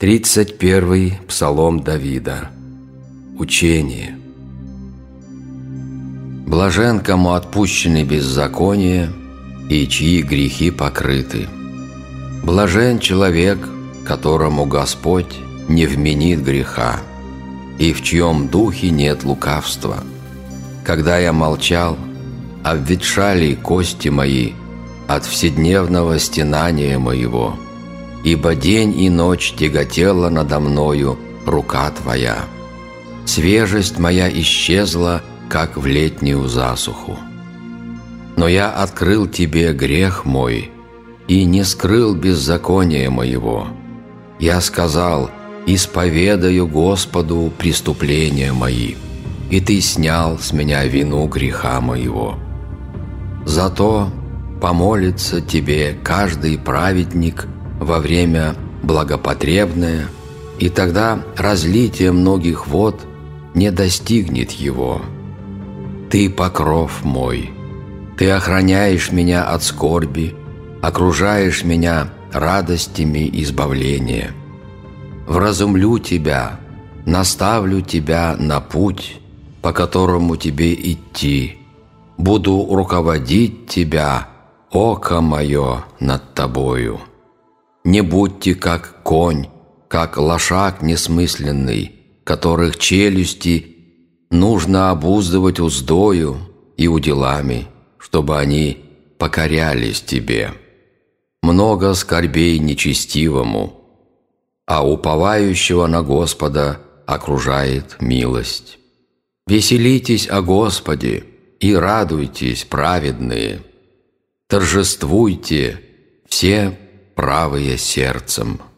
31-й Псалом Давида. Учение. Блажен, кому отпущены беззакония и чьи грехи покрыты. Блажен человек, которому Господь не вменит греха, и в чьем духе нет лукавства. Когда я молчал, обветшали кости мои от вседневного стенания моего, ибо день и ночь тяготела надо мною рука Твоя. Свежесть моя исчезла, как в летнюю засуху. Но я открыл Тебе грех мой и не скрыл беззакония моего. Я сказал: исповедаю Господу преступления мои, и Ты снял с меня вину греха моего. Зато помолится Тебе каждый праведник во время благопотребное, и тогда разлитие многих вод не достигнет его. Ты покров мой, Ты охраняешь меня от скорби, окружаешь меня радостями избавления. Вразумлю Тебя, наставлю Тебя на путь, по которому Тебе идти. Буду руководить Тебя, око мое над Тобою. Не будьте как конь, как лошак несмысленный, которых челюсти нужно обуздывать уздою и уделами, чтобы они покорялись Тебе. Много скорбей нечестивому, а уповающего на Господа окружает милость. Веселитесь о Господе и радуйтесь, праведные. Торжествуйте все правые сердцем.